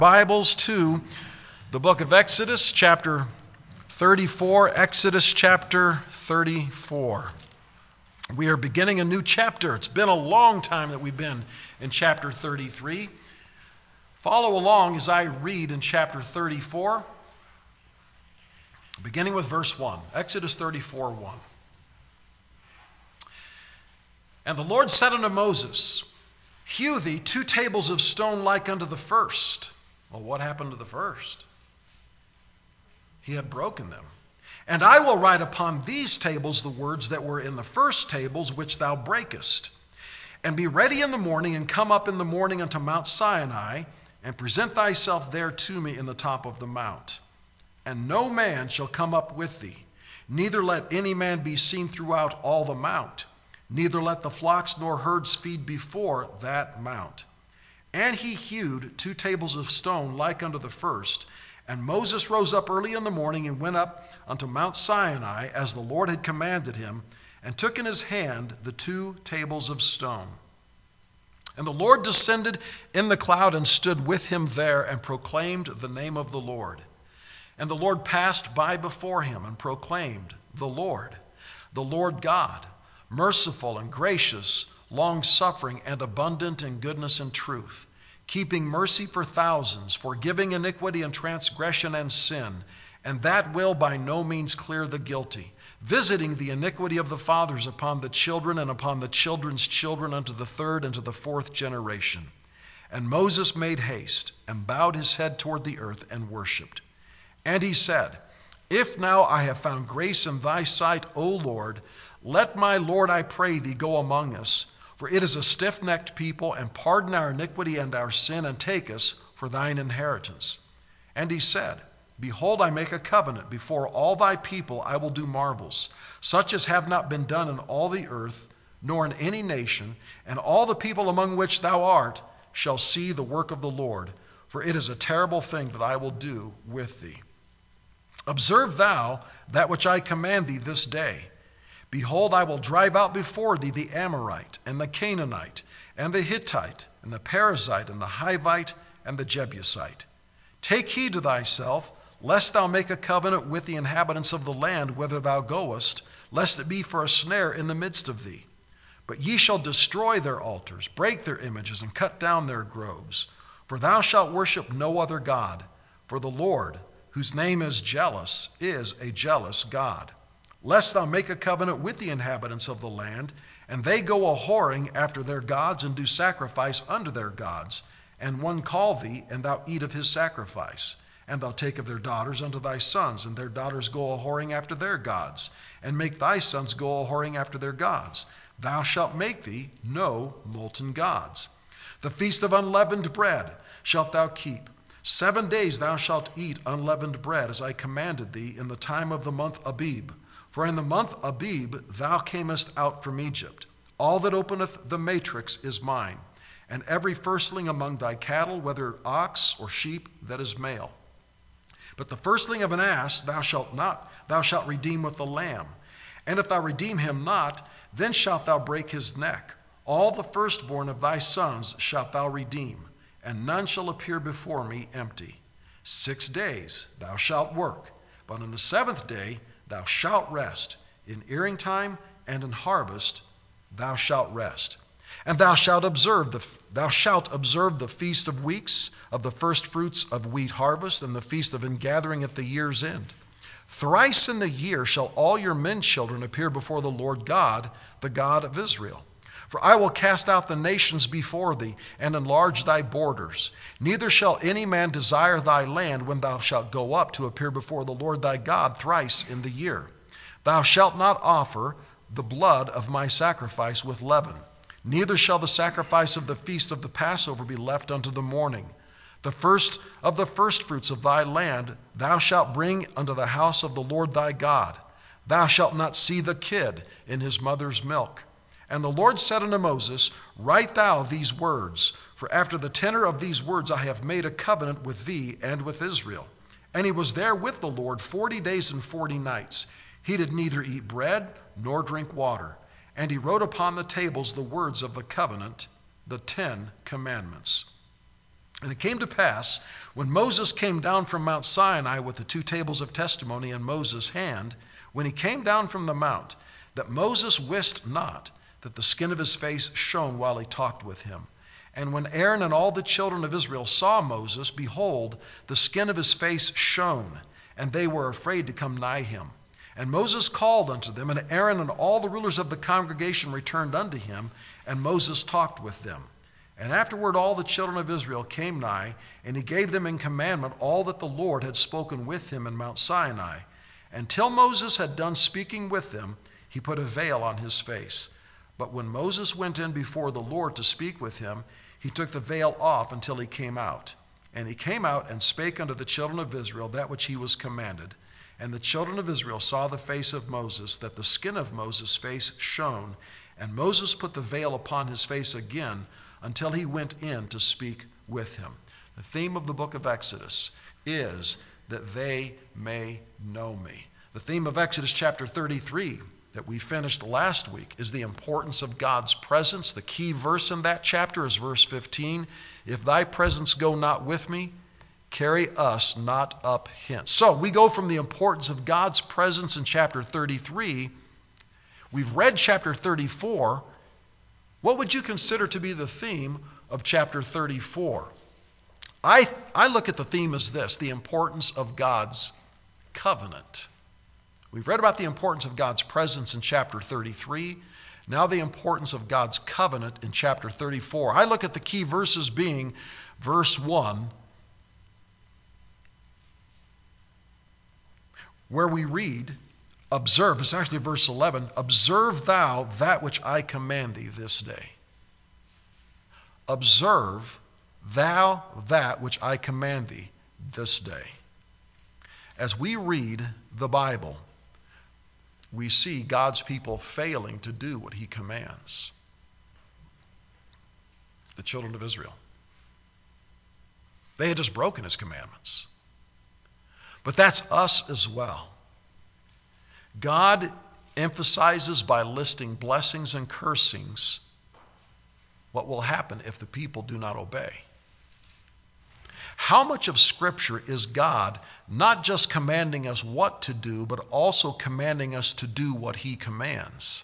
Bibles to the book of Exodus, chapter 34. Exodus chapter 34. We are beginning a new chapter. It's been a long time that we've been in chapter 33. Follow along as I read in chapter 34, beginning with verse 1. Exodus 34, 1. And the Lord said unto Moses, Hew thee 2 tables of stone like unto the first. Well, what happened to the first? He had broken them. And I will write upon these tables the words that were in the first tables which thou breakest. And be ready in the morning, and come up in the morning unto Mount Sinai, and present thyself there to me in the top of the mount. And no man shall come up with thee, neither let any man be seen throughout all the mount, neither let the flocks nor herds feed before that mount. And he hewed 2 tables of stone like unto the first. And Moses rose up early in the morning and went up unto Mount Sinai, as the Lord had commanded him, and took in his hand the 2 tables of stone. And the Lord descended in the cloud and stood with him there, and proclaimed the name of the Lord. And the Lord passed by before him and proclaimed, the Lord God, merciful and gracious, long-suffering and abundant in goodness and truth, keeping mercy for thousands, forgiving iniquity and transgression and sin, and that will by no means clear the guilty, visiting the iniquity of the fathers upon the children and upon the children's children unto the 3rd and to the 4th generation. And Moses made haste and bowed his head toward the earth and worshipped. And he said, If now I have found grace in thy sight, O Lord, let my Lord, I pray thee, go among us, for it is a stiff-necked people, and pardon our iniquity and our sin, and take us for thine inheritance. And he said, Behold, I make a covenant before all thy people. I will do marvels, such as have not been done in all the earth, nor in any nation, and all the people among which thou art shall see the work of the Lord, for it is a terrible thing that I will do with thee. Observe thou that which I command thee this day. Behold, I will drive out before thee the Amorite, and the Canaanite, and the Hittite, and the Perizzite, and the Hivite, and the Jebusite. Take heed to thyself, lest thou make a covenant with the inhabitants of the land whither thou goest, lest it be for a snare in the midst of thee. But ye shall destroy their altars, break their images, and cut down their groves. For thou shalt worship no other God, for the Lord, whose name is jealous, is a jealous God. Lest thou make a covenant with the inhabitants of the land, and they go a-whoring after their gods, and do sacrifice unto their gods, and one call thee, and thou eat of his sacrifice. And thou take of their daughters unto thy sons, and their daughters go a-whoring after their gods, and make thy sons go a-whoring after their gods. Thou shalt make thee no molten gods. The feast of unleavened bread shalt thou keep. 7 days thou shalt eat unleavened bread, as I commanded thee, in the time of the month Abib. For in the month Abib thou camest out from Egypt. All that openeth the matrix is mine, and every firstling among thy cattle, whether ox or sheep, that is male. But the firstling of an ass thou shalt redeem with the lamb. And if thou redeem him not, then shalt thou break his neck. All the firstborn of thy sons shalt thou redeem, and none shall appear before me empty. 6 days thou shalt work, but on the 7th day thou shalt rest. In earing time and in harvest thou shalt rest. And thou shalt observe the feast of weeks, of the first fruits of wheat harvest, and the feast of ingathering at the year's end. Thrice in the year shall all your men children appear before the Lord God, the God of Israel. For I will cast out the nations before thee, and enlarge thy borders. Neither shall any man desire thy land when thou shalt go up to appear before the Lord thy God thrice in the year. Thou shalt not offer the blood of my sacrifice with leaven. Neither shall the sacrifice of the feast of the Passover be left unto the morning. The first of the firstfruits of thy land thou shalt bring unto the house of the Lord thy God. Thou shalt not see the kid in his mother's milk. And the Lord said unto Moses, Write thou these words, for after the tenor of these words I have made a covenant with thee and with Israel. And he was there with the Lord 40 days and 40 nights. He did neither eat bread nor drink water. And he wrote upon the tables the words of the covenant, the 10 commandments. And it came to pass, when Moses came down from Mount Sinai with the 2 tables of testimony in Moses' hand, when he came down from the mount, that Moses wist not that the skin of his face shone while he talked with him. And when Aaron and all the children of Israel saw Moses, behold, the skin of his face shone, and they were afraid to come nigh him. And Moses called unto them, and Aaron and all the rulers of the congregation returned unto him, and Moses talked with them. And afterward all the children of Israel came nigh, and he gave them in commandment all that the Lord had spoken with him in Mount Sinai. Until Moses had done speaking with them, he put a veil on his face. But when Moses went in before the Lord to speak with him, he took the veil off until he came out. And he came out and spake unto the children of Israel that which he was commanded. And the children of Israel saw the face of Moses, that the skin of Moses' face shone. And Moses put the veil upon his face again until he went in to speak with him. The theme of the book of Exodus is that they may know me. The theme of Exodus chapter 33 that we finished last week is the importance of God's presence. The key verse in that chapter is verse 15. If thy presence go not with me, carry us not up hence. So we go from the importance of God's presence in chapter 33. We've read chapter 34. What would you consider to be the theme of chapter 34? I look at the theme as this: the importance of God's covenant. We've read about the importance of God's presence in chapter 33. Now the importance of God's covenant in chapter 34. I look at the key verses being verse 1, where we read, observe, it's actually verse 11, observe thou that which I command thee this day. Observe thou that which I command thee this day. As we read the Bible, we see God's people failing to do what he commands. The children of Israel. They had just broken his commandments. But that's us as well. God emphasizes by listing blessings and cursings what will happen if the people do not obey. How much of Scripture is God not just commanding us what to do, but also commanding us to do what he commands?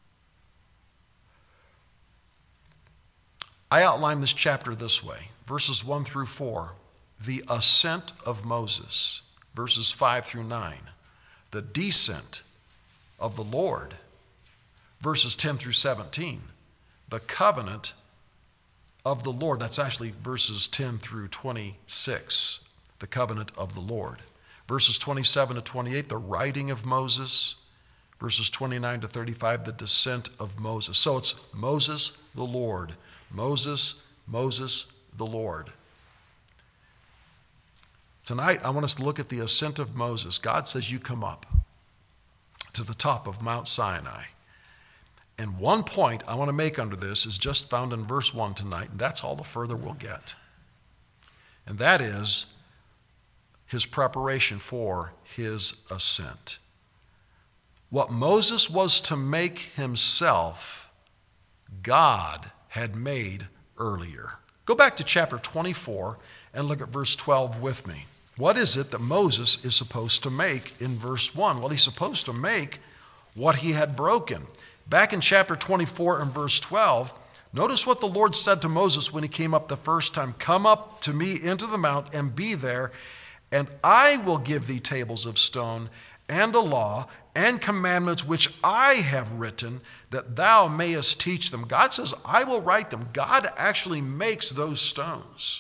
I outline this chapter this way. Verses 1 through 4, the ascent of Moses. Verses 5 through 9, the descent of the Lord. Verses 10 through 17, the covenant of the Lord. That's actually verses 10 through 26, the covenant of the Lord. Verses 27 to 28, the writing of Moses. Verses 29 to 35, the descent of Moses. So it's Moses, the Lord. Moses, Moses, the Lord. Tonight, I want us to look at the ascent of Moses. God says, you come up to the top of Mount Sinai. And one point I want to make under this is just found in verse 1 tonight, and that's all the further we'll get. And that is his preparation for his ascent. What Moses was to make himself, God had made earlier. Go back to chapter 24 and look at verse 12 with me. What is it that Moses is supposed to make in verse 1? Well, he's supposed to make what he had broken. Back in chapter 24 and verse 12, notice what the Lord said to Moses when he came up the first time. Come up to me into the mount and be there, and I will give thee tables of stone and a law and commandments which I have written, that thou mayest teach them. God says, I will write them. God actually makes those stones.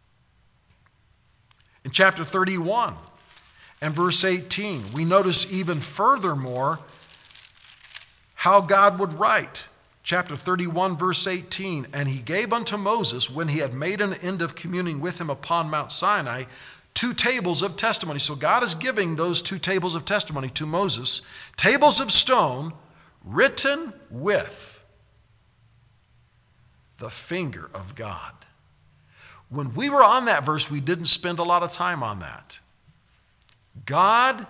In chapter 31 and verse 18, we notice even furthermore how God would write. Chapter 31, verse 18, and he gave unto Moses, when he had made an end of communing with him upon Mount Sinai, 2 tables of testimony. So God is giving those 2 tables of testimony to Moses, tables of stone written with the finger of God. When we were on that verse, we didn't spend a lot of time on that. God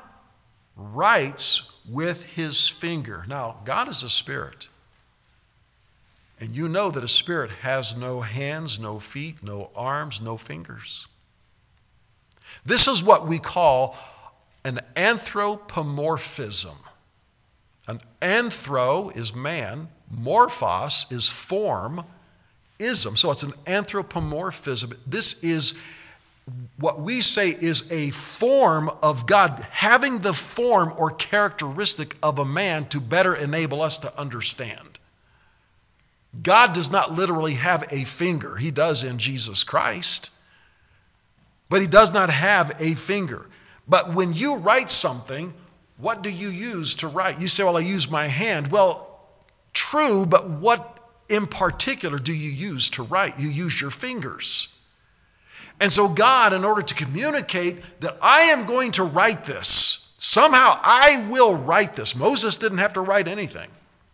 writes with his finger. Now, God is a spirit. And you know that a spirit has no hands, no feet, no arms, no fingers. This is what we call an anthropomorphism. An anthro is man, morphos is form, ism. So it's an anthropomorphism. This is what we say is a form of God, having the form or characteristic of a man to better enable us to understand. God does not literally have a finger. He does in Jesus Christ, but he does not have a finger. But when you write something, what do you use to write? You say, well, I use my hand. Well, true, but what in particular do you use to write? You use your fingers. And so God, in order to communicate that I am going to write this, somehow I will write this. Moses didn't have to write anything.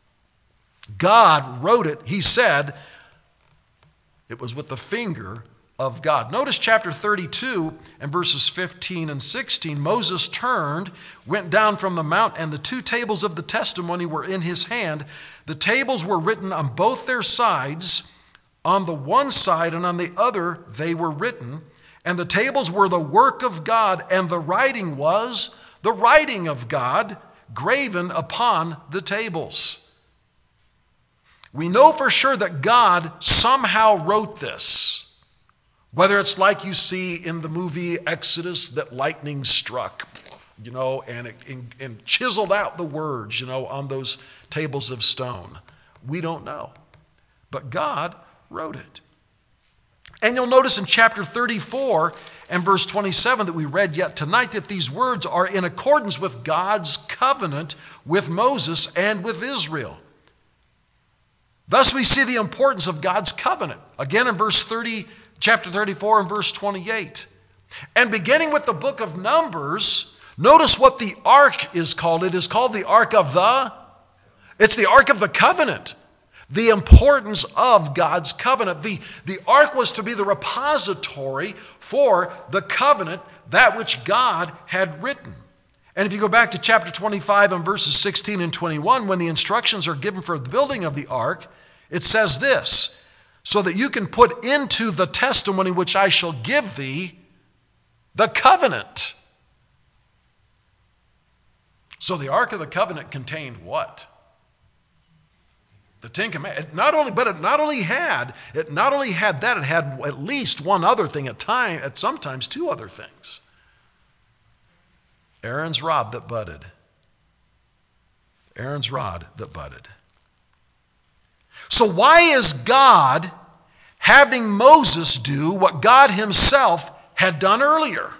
God wrote it. He said it was with the finger of God. Notice chapter 32 and verses 15 and 16. Moses turned, went down from the mount, and the 2 tables of the testimony were in his hand. The tables were written on both their sides. On the one side and on the other they were written. And the tables were the work of God, and the writing was the writing of God graven upon the tables. We know for sure that God somehow wrote this. Whether it's like you see in the movie Exodus that lightning struck, and chiseled out the words, on those tables of stone. We don't know. But God wrote it. And you'll notice in chapter 34 and verse 27 that we read yet tonight that these words are in accordance with God's covenant with Moses and with Israel. Thus we see the importance of God's covenant. Again in chapter 34 and verse 28. And beginning with the book of Numbers, notice what the ark is called. It is called the Ark of it's the Ark of the Covenant. The importance of God's covenant. The ark was to be the repository for the covenant, that which God had written. And if you go back to chapter 25 and verses 16 and 21, when the instructions are given for the building of the ark, it says this, so that you can put into the testimony which I shall give thee the covenant. So the Ark of the Covenant contained what? The Ten Commandments. It not only had that, it had at least one other thing at sometimes 2 other things. Aaron's rod that budded. Aaron's rod that budded. So why is God having Moses do what God himself had done earlier?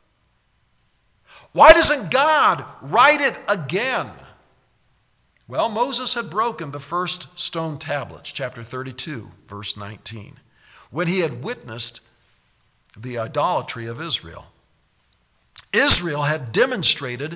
Why doesn't God write it again? Well, Moses had broken the first stone tablets, chapter 32, verse 19, when he had witnessed the idolatry of Israel. Israel had demonstrated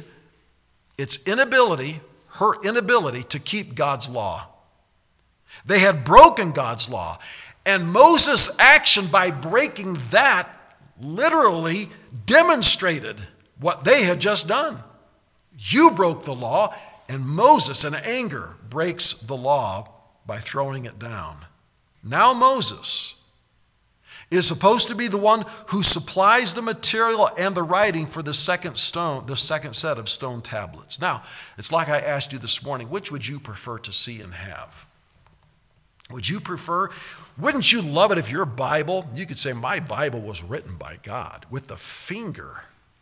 her inability to keep God's law. They had broken God's law. And Moses' action by breaking that literally demonstrated what they had just done. You broke the law, and Moses, in anger, breaks the law by throwing it down. Now Moses is supposed to be the one who supplies the material and the writing for the second set of stone tablets. Now, it's like I asked you this morning, which would you prefer to see and have? Wouldn't you love it if your Bible, you could say, my Bible was written by God with the finger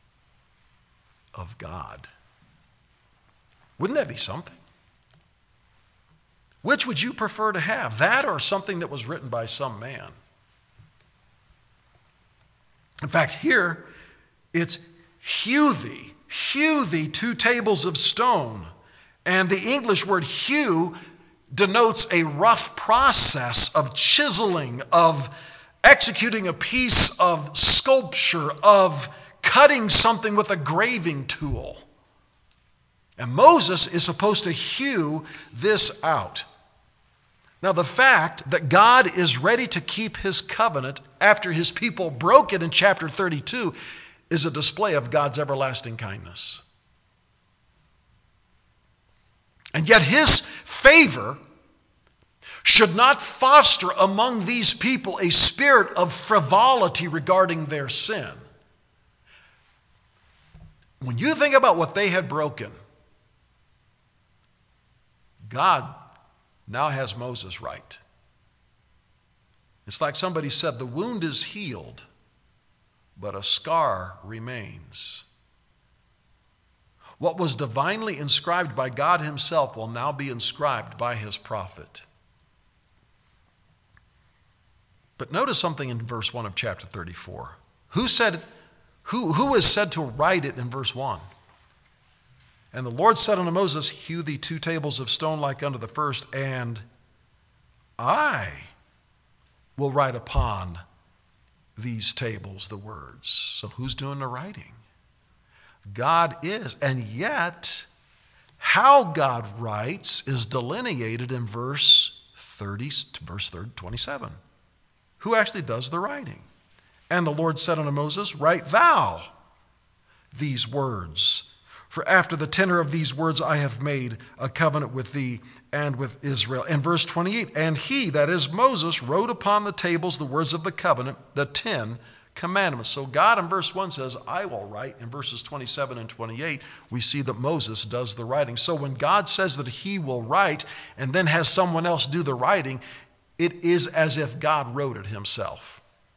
of God. Wouldn't that be something? Which would you prefer to have? That or something that was written by some man? In fact, here it's hew thee, 2 tables of stone. And the English word hew denotes a rough process of chiseling, of executing a piece of sculpture, of cutting something with a graving tool. And Moses is supposed to hew this out. Now, the fact that God is ready to keep his covenant after his people broke it in chapter 32 is a display of God's everlasting kindness. And yet his favor should not foster among these people a spirit of frivolity regarding their sin. When you think about what they had broken, God now has Moses right. It's like somebody said, the wound is healed, but a scar remains. What was divinely inscribed by God himself will now be inscribed by his prophet. But notice something in verse 1 of chapter 34. Who is said to write it in verse 1? And the Lord said unto Moses, hew thee 2 tables of stone like unto the first, and I will write upon these tables the words. So who's doing the writing? God is. And yet, how God writes is delineated in verse 27. Who actually does the writing? And the Lord said unto Moses, write thou these words. For after the tenor of these words I have made a covenant with thee and with Israel. And verse 28, and he, that is Moses, wrote upon the tables the words of the covenant, the 10 commandments. So God in verse 1 says, I will write. In verses 27 and 28, we see that Moses does the writing. So when God says that he will write and then has someone else do the writing, it is as if God wrote it himself.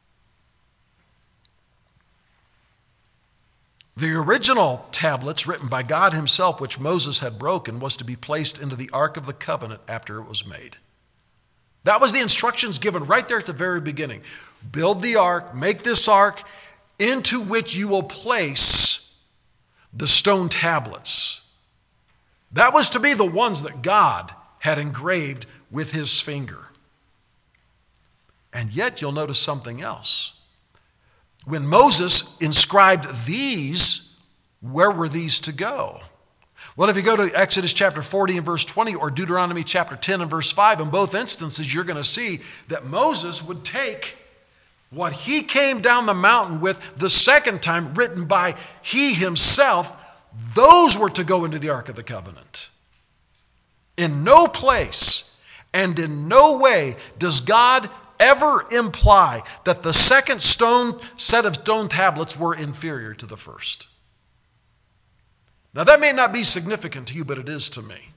The original tablets written by God himself, which Moses had broken, was to be placed into the Ark of the Covenant after it was made. That was the instructions given right there at the very beginning. Build the ark, make this ark, into which you will place the stone tablets. That was to be the ones that God had engraved with his finger. And yet you'll notice something else. When Moses inscribed these, where were these to go? Well, if you go to Exodus chapter 40 and verse 20 or Deuteronomy chapter 10 and verse 5, in both instances you're going to see that Moses would take what he came down the mountain with the second time, written by he himself. Those were to go into the Ark of the Covenant. In no place and in no way does God ever imply that the second set of stone tablets were inferior to the first. Now that may not be significant to you, but it is to me.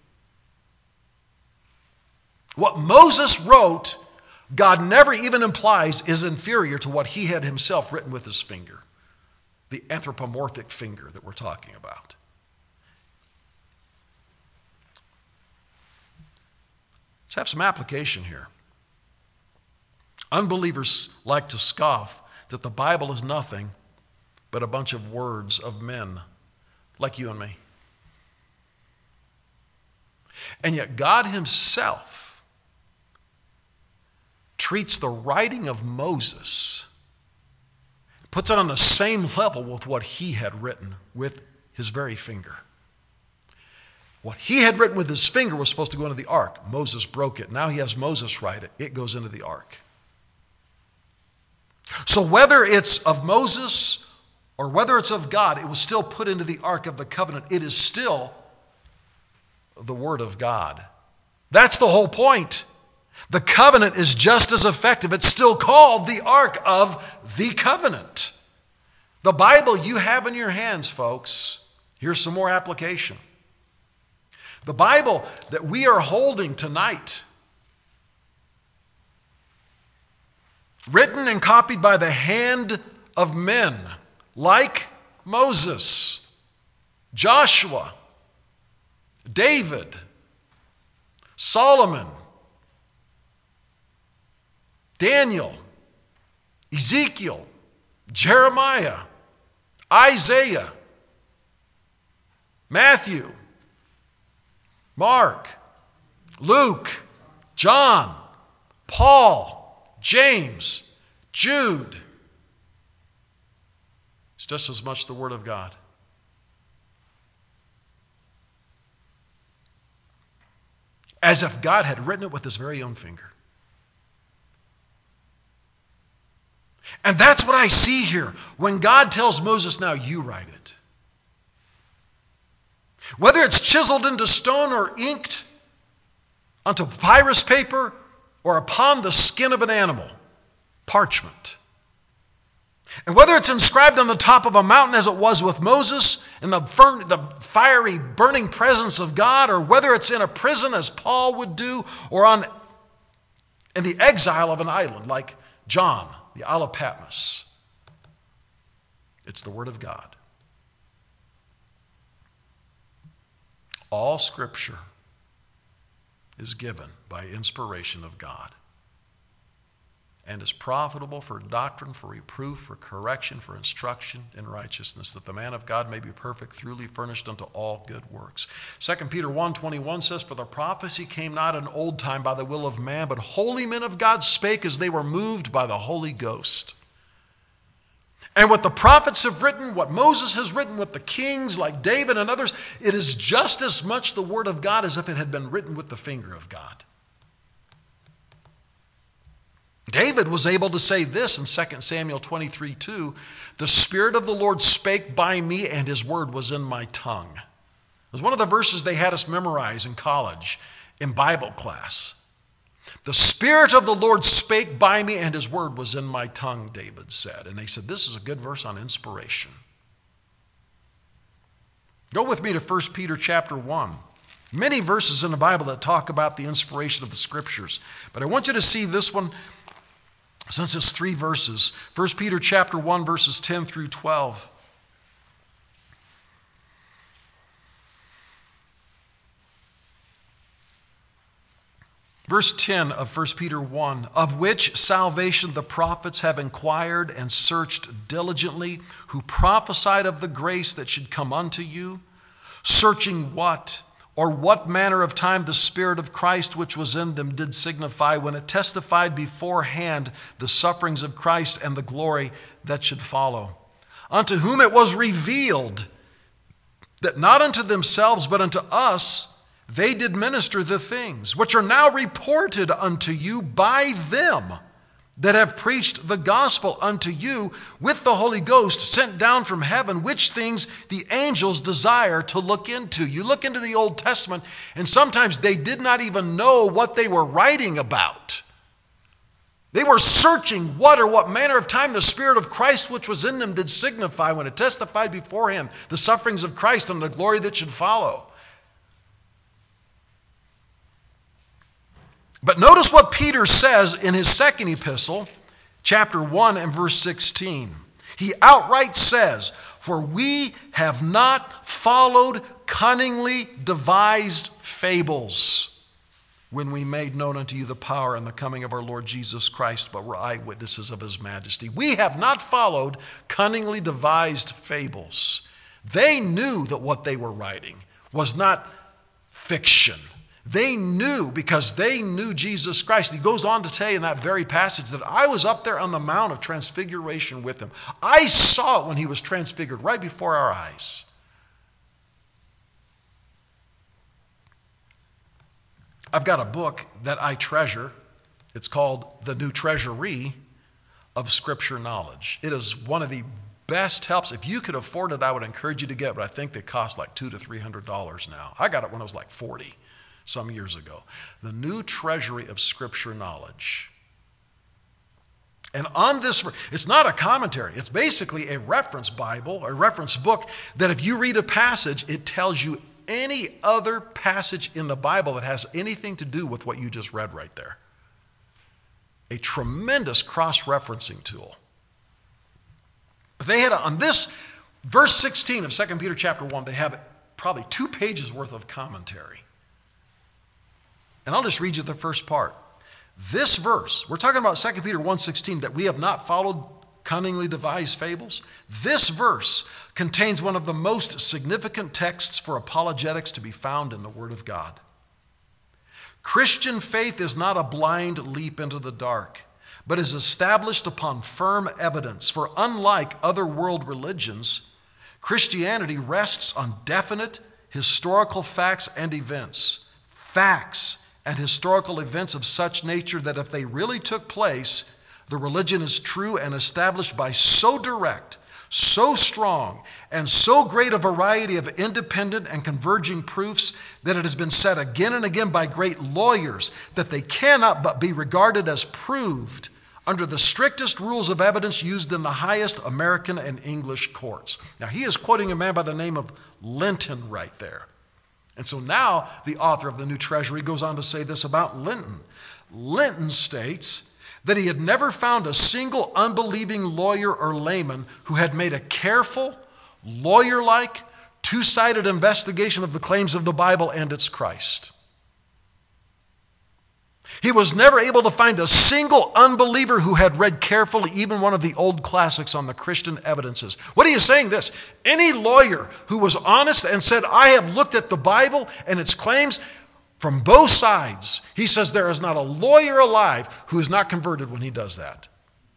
What Moses wrote, God never even implies is inferior to what he had himself written with his finger. The anthropomorphic finger that we're talking about. Let's have some application here. Unbelievers like to scoff that the Bible is nothing but a bunch of words of men like you and me. And yet God himself treats the writing of Moses, puts it on the same level with what he had written with his very finger. What he had written with his finger was supposed to go into the ark. Moses broke it. Now he has Moses write it. It goes into the ark. So whether it's of Moses or whether it's of God, it was still put into the Ark of the Covenant. It is still the Word of God. That's the whole point. The covenant is just as effective. It's still called the Ark of the Covenant. The Bible you have in your hands, folks. Here's some more application. The Bible that we are holding tonight, written and copied by the hand of men like Moses, Joshua, David, Solomon, Daniel, Ezekiel, Jeremiah, Isaiah, Matthew, Mark, Luke, John, Paul, James, Jude. It's just as much the Word of God. As if God had written it with his very own finger. And that's what I see here when God tells Moses, now you write it. Whether it's chiseled into stone or inked onto papyrus paper or upon the skin of an animal, parchment. And whether it's inscribed on the top of a mountain as it was with Moses in the fiery burning presence of God, or whether it's in a prison as Paul would do, or in the exile of an island like John, the Isle of Patmos, it's the Word of God. All Scripture is given by inspiration of God and is profitable for doctrine, for reproof, for correction, for instruction in righteousness, that the man of God may be perfect, thoroughly furnished unto all good works. 2 Peter 1:21 says, "For the prophecy came not in old time by the will of man, but holy men of God spake as they were moved by the Holy Ghost." And what the prophets have written, what Moses has written, what the kings like David and others, it is just as much the Word of God as if it had been written with the finger of God. David was able to say this in 2 Samuel 23:2, "The Spirit of the Lord spake by me, and His word was in my tongue." It was one of the verses they had us memorize in college, in Bible class. "The Spirit of the Lord spake by me, and His word was in my tongue," David said. And they said, this is a good verse on inspiration. Go with me to 1 Peter chapter 1. Many verses in the Bible that talk about the inspiration of the Scriptures. But I want you to see this one, since it's 3 verses. 1 Peter chapter 1, verses 10 through 12. Verse 10 of 1 Peter 1, "Of which salvation the prophets have inquired and searched diligently, who prophesied of the grace that should come unto you, searching what manner of time the Spirit of Christ which was in them did signify, when it testified beforehand the sufferings of Christ and the glory that should follow. Unto whom it was revealed that not unto themselves but unto us they did minister the things which are now reported unto you by them that have preached the gospel unto you with the Holy Ghost sent down from heaven, which things the angels desire to look into." You look into the Old Testament, and sometimes they did not even know what they were writing about. They were searching what manner of time the Spirit of Christ which was in them did signify, when it testified beforehand the sufferings of Christ and the glory that should follow. But notice what Peter says in his second epistle, chapter 1 and verse 16. He outright says, "For we have not followed cunningly devised fables, when we made known unto you the power and the coming of our Lord Jesus Christ, but were eyewitnesses of His majesty." We have not followed cunningly devised fables. They knew that what they were writing was not fiction. They knew, because they knew Jesus Christ. And he goes on to say in that very passage that I was up there on the Mount of Transfiguration with Him. I saw it when He was transfigured right before our eyes. I've got a book that I treasure. It's called The New Treasury of Scripture Knowledge. It is one of the best helps. If you could afford it, I would encourage you to get it, but I think they cost like $200 to $300 now. I got it when it was like $40 some years ago. The New Treasury of Scripture Knowledge. And on this, it's not a commentary. It's basically a reference Bible, a reference book, that if you read a passage, it tells you any other passage in the Bible that has anything to do with what you just read right there. A tremendous cross-referencing tool. But they had, on this, verse 16 of 2 Peter chapter 1, they have probably 2 pages worth of commentary. And I'll just read you the first part. This verse, we're talking about 2 Peter 1:16, that we have not followed cunningly devised fables. This verse contains one of the most significant texts for apologetics to be found in the Word of God. Christian faith is not a blind leap into the dark, but is established upon firm evidence. For unlike other world religions, Christianity rests on definite historical facts and events. Facts and historical events of such nature that if they really took place, the religion is true and established by so direct, so strong and so great a variety of independent and converging proofs that it has been said again and again by great lawyers that they cannot but be regarded as proved under the strictest rules of evidence used in the highest American and English courts. Now, he is quoting a man by the name of Linton right there. And so now the author of the New Treasury goes on to say this about Linton. Linton states that he had never found a single unbelieving lawyer or layman who had made a careful, lawyer-like, two-sided investigation of the claims of the Bible and its Christ. He was never able to find a single unbeliever who had read carefully even one of the old classics on the Christian evidences. What are you saying this? Any lawyer who was honest and said, I have looked at the Bible and its claims from both sides, he says there is not a lawyer alive who is not converted when he does that.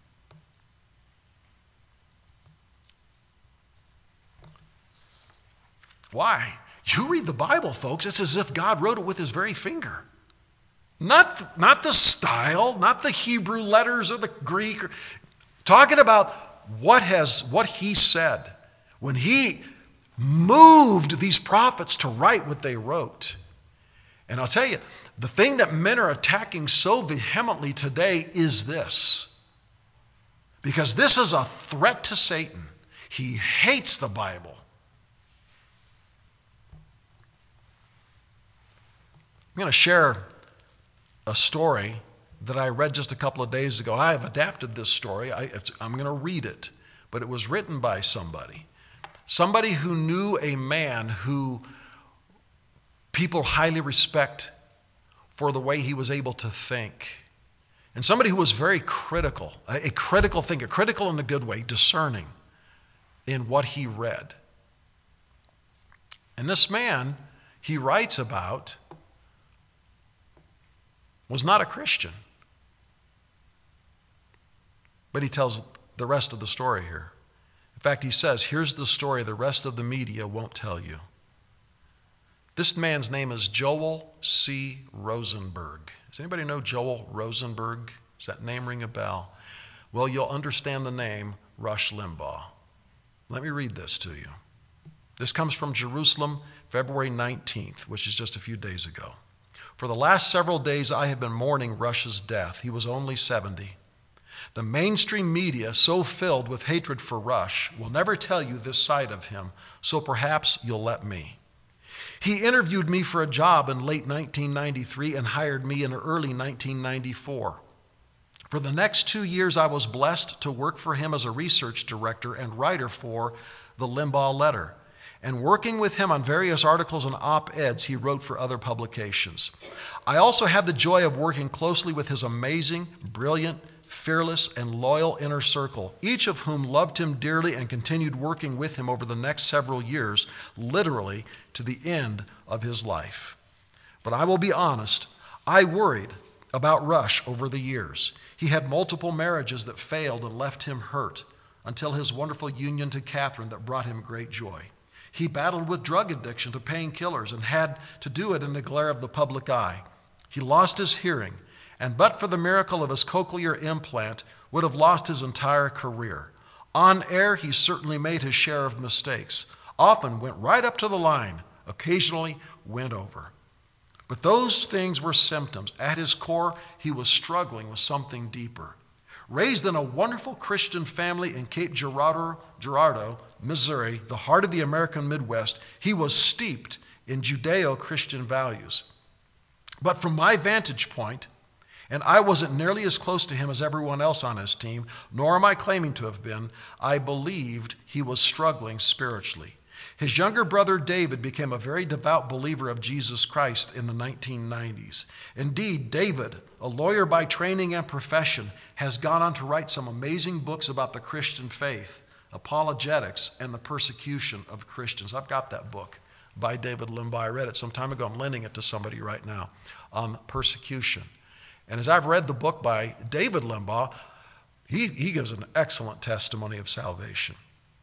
Why? You read the Bible, folks, it's as if God wrote it with his very finger. Not the style, not the Hebrew letters or the Greek. Talking about what he said when he moved these prophets to write what they wrote. And I'll tell you, the thing that men are attacking so vehemently today is this. Because this is a threat to Satan. He hates the Bible. I'm going to share a story that I read just a couple of days ago. I have adapted this story. I'm going to read it, but it was written by somebody who knew a man who people highly respect for the way he was able to think, and somebody who was very critical, a critical thinker, critical in a good way, discerning in what he read. And this man he writes about was not a Christian. But he tells the rest of the story here. In fact, he says, here's the story the rest of the media won't tell you. This man's name is Joel C. Rosenberg. Does anybody know Joel Rosenberg? Does that name ring a bell? Well, you'll understand the name Rush Limbaugh. Let me read this to you. This comes from Jerusalem, February 19th, which is just a few days ago. For the last several days, I have been mourning Rush's death. He was only 70. The mainstream media, so filled with hatred for Rush, will never tell you this side of him, so perhaps you'll let me. He interviewed me for a job in late 1993 and hired me in early 1994. For the next 2 years, I was blessed to work for him as a research director and writer for the Limbaugh Letter, and working with him on various articles and op-eds he wrote for other publications. I also had the joy of working closely with his amazing, brilliant, fearless, and loyal inner circle, each of whom loved him dearly and continued working with him over the next several years, literally to the end of his life. But I will be honest, I worried about Rush over the years. He had multiple marriages that failed and left him hurt, until his wonderful union to Catherine that brought him great joy. He battled with drug addiction to painkillers and had to do it in the glare of the public eye. He lost his hearing, and but for the miracle of his cochlear implant, would have lost his entire career. On air, he certainly made his share of mistakes, often went right up to the line, occasionally went over. But those things were symptoms. At his core, he was struggling with something deeper. Raised in a wonderful Christian family in Cape Girardeau, Missouri, the heart of the American Midwest, he was steeped in Judeo-Christian values. But from my vantage point, and I wasn't nearly as close to him as everyone else on his team, nor am I claiming to have been, I believed he was struggling spiritually. His younger brother David became a very devout believer of Jesus Christ in the 1990s. Indeed, David, a lawyer by training and profession, has gone on to write some amazing books about the Christian faith, apologetics, and the persecution of Christians. I've got that book by David Limbaugh. I read it some time ago. I'm lending it to somebody right now on persecution. And as I've read the book by David Limbaugh, he gives an excellent testimony of salvation.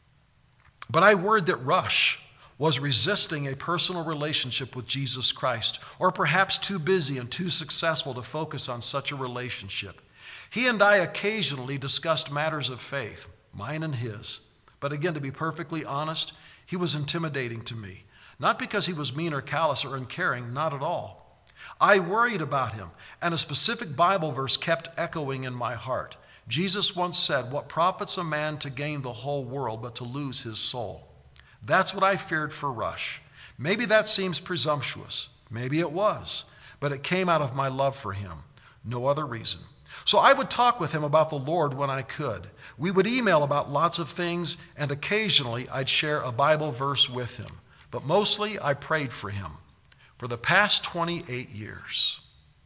But I worried that Rush was resisting a personal relationship with Jesus Christ, or perhaps too busy and too successful to focus on such a relationship. He and I occasionally discussed matters of faith, mine and his, But again, to be perfectly honest, he was intimidating to me. Not because he was mean or callous or uncaring, not at all. I worried about him, and a specific Bible verse kept echoing in my heart. Jesus once said, "What profits a man to gain the whole world but to lose his soul?" That's what I feared for Rush. Maybe that seems presumptuous. Maybe it was. But it came out of my love for him. No other reason. So I would talk with him about the Lord when I could. We would email about lots of things, and occasionally I'd share a Bible verse with him. But mostly I prayed for him. For the past 28 years,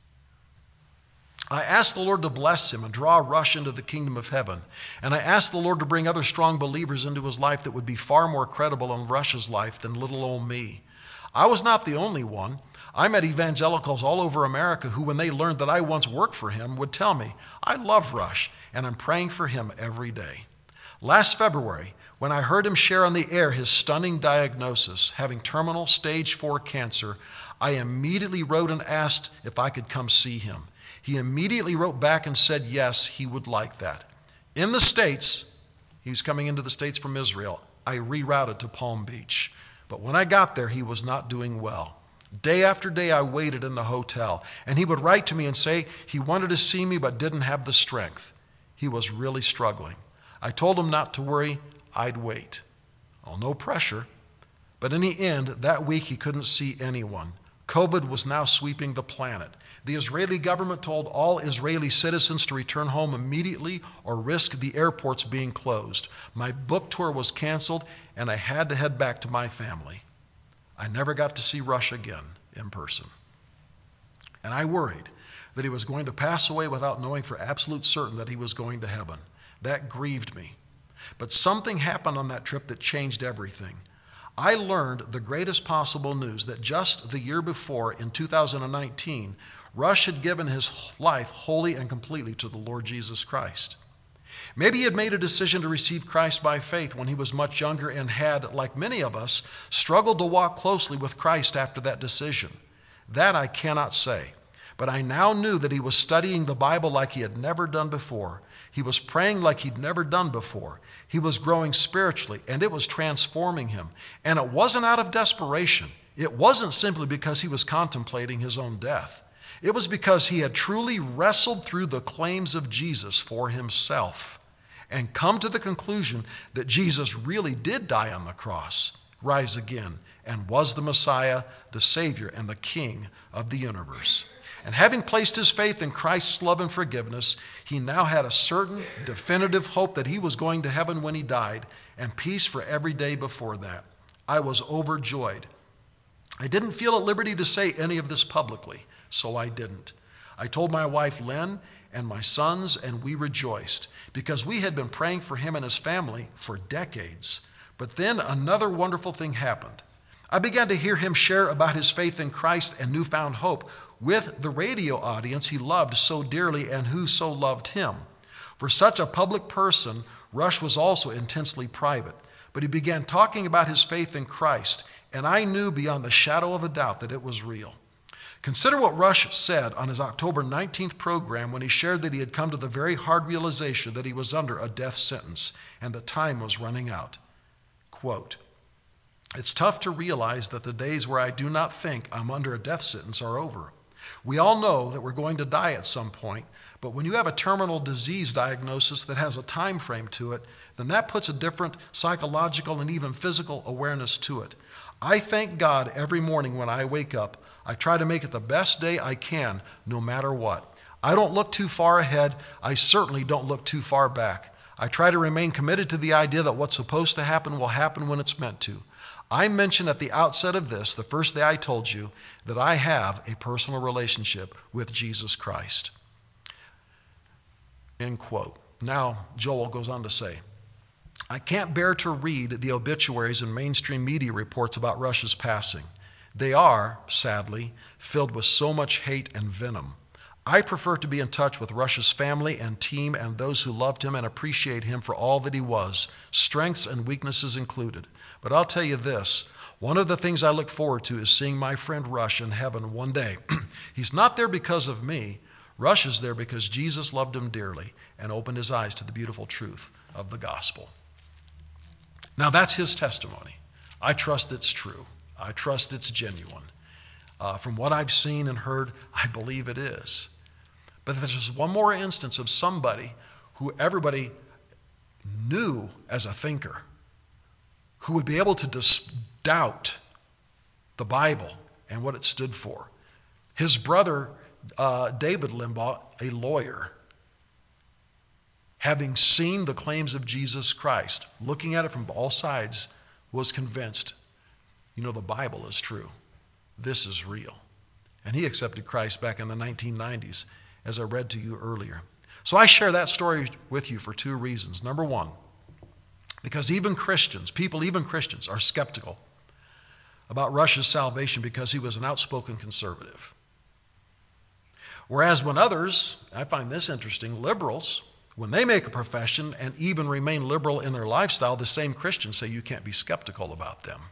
I asked the Lord to bless him and draw Rush into the kingdom of heaven. And I asked the Lord to bring other strong believers into his life that would be far more credible in Rush's life than little old me. I was not the only one. I met evangelicals all over America who, when they learned that I once worked for him, would tell me, "I love Rush, and I'm praying for him every day." Last February, when I heard him share on the air his stunning diagnosis, having terminal stage 4 cancer, I immediately wrote and asked if I could come see him. He immediately wrote back and said yes, he would like that. In the States, he's coming into the States from Israel, I rerouted to Palm Beach. But when I got there, he was not doing well. Day after day, I waited in the hotel, and he would write to me and say he wanted to see me but didn't have the strength. He was really struggling. I told him not to worry, I'd wait. Oh, no pressure. But in the end, that week he couldn't see anyone. COVID was now sweeping the planet. The Israeli government told all Israeli citizens to return home immediately or risk the airports being closed. My book tour was canceled, and I had to head back to my family. I never got to see Rush again in person. And I worried that he was going to pass away without knowing for absolute certain that he was going to heaven. That grieved me. But something happened on that trip that changed everything. I learned the greatest possible news that just the year before, in 2019, Rush had given his life wholly and completely to the Lord Jesus Christ. Maybe he had made a decision to receive Christ by faith when he was much younger and had, like many of us, struggled to walk closely with Christ after that decision. That I cannot say. But I now knew that he was studying the Bible like he had never done before. He was praying like he'd never done before. He was growing spiritually, and it was transforming him. And it wasn't out of desperation. It wasn't simply because he was contemplating his own death. It was because he had truly wrestled through the claims of Jesus for himself and come to the conclusion that Jesus really did die on the cross, rise again, and was the Messiah, the Savior, and the King of the universe. And having placed his faith in Christ's love and forgiveness, he now had a certain, definitive hope that he was going to heaven when he died, and peace for every day before that. I was overjoyed. I didn't feel at liberty to say any of this publicly, so I didn't. I told my wife Lynn and my sons, and we rejoiced, because we had been praying for him and his family for decades. But then another wonderful thing happened. I began to hear him share about his faith in Christ and newfound hope with the radio audience he loved so dearly and who so loved him. For such a public person, Rush was also intensely private. But he began talking about his faith in Christ, and I knew beyond the shadow of a doubt that it was real. Consider what Rush said on his October 19th program when he shared that he had come to the very hard realization that he was under a death sentence and that time was running out. Quote, "It's tough to realize that the days where I do not think I'm under a death sentence are over. We all know that we're going to die at some point, but when you have a terminal disease diagnosis that has a time frame to it, then that puts a different psychological and even physical awareness to it. I thank God every morning when I wake up. I try to make it the best day I can, no matter what. I don't look too far ahead. I certainly don't look too far back. I try to remain committed to the idea that what's supposed to happen will happen when it's meant to. I mentioned at the outset of this, the first day I told you, that I have a personal relationship with Jesus Christ." End quote. Now, Joel goes on to say, "I can't bear to read the obituaries and mainstream media reports about Rush's passing. They are, sadly, filled with so much hate and venom. I prefer to be in touch with Rush's family and team and those who loved him and appreciate him for all that he was, strengths and weaknesses included. But I'll tell you this, one of the things I look forward to is seeing my friend Rush in heaven one day. He's not there because of me. Rush is there because Jesus loved him dearly and opened his eyes to the beautiful truth of the gospel." Now that's his testimony. I trust it's true. I trust it's genuine. From what I've seen and heard, I believe it is. But there's just one more instance of somebody who everybody knew as a thinker, who would be able to doubt the Bible and what it stood for. His brother, David Limbaugh, a lawyer, having seen the claims of Jesus Christ, looking at it from all sides, was convinced, the Bible is true. This is real. And he accepted Christ back in the 1990s, as I read to you earlier. So I share that story with you for two reasons. Number one, because even Christians are skeptical about Rush's salvation because he was an outspoken conservative. Whereas when others, I find this interesting, liberals, when they make a profession and even remain liberal in their lifestyle, the same Christians say you can't be skeptical about them.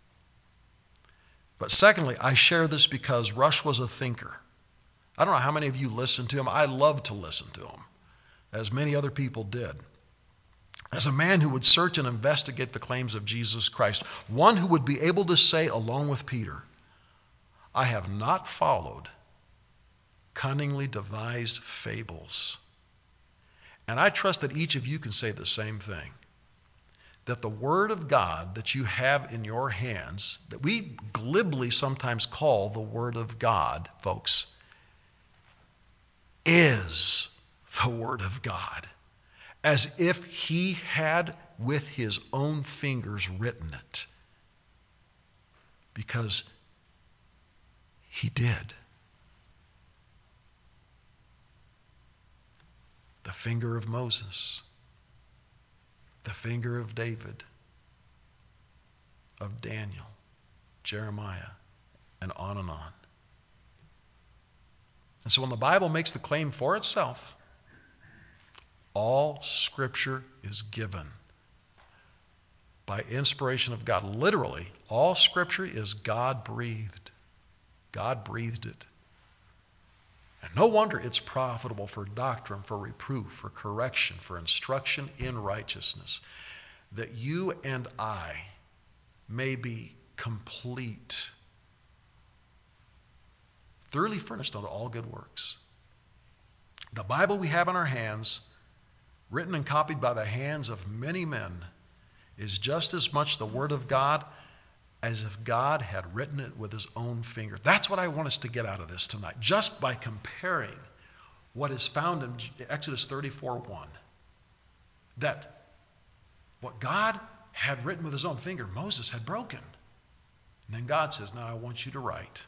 But secondly, I share this because Rush was a thinker. I don't know how many of you listened to him. I loved to listen to him, as many other people did. As a man who would search and investigate the claims of Jesus Christ, one who would be able to say, along with Peter, I have not followed cunningly devised fables. And I trust that each of you can say the same thing. That the Word of God that you have in your hands, that we glibly sometimes call the Word of God, folks, is the Word of God, as if He had with His own fingers written it, because He did. The finger of Moses, the finger of David, of Daniel, Jeremiah, and on and on. And so when the Bible makes the claim for itself, all Scripture is given by inspiration of God. Literally, all Scripture is God-breathed. God breathed it. And no wonder it's profitable for doctrine, for reproof, for correction, for instruction in righteousness, that you and I may be complete, thoroughly furnished unto all good works. The Bible we have in our hands, written and copied by the hands of many men, is just as much the Word of God as if God had written it with His own finger. That's what I want us to get out of this tonight, just by comparing what is found in Exodus 34:1. That what God had written with His own finger, Moses had broken. And then God says, now I want you to write.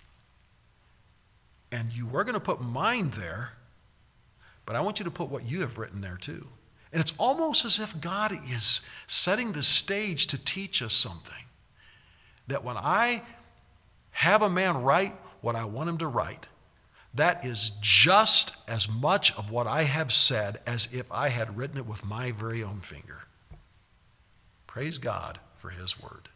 And you were going to put mine there, but I want you to put what you have written there too. And it's almost as if God is setting the stage to teach us something. That when I have a man write what I want him to write, that is just as much of what I have said as if I had written it with my very own finger. Praise God for His Word.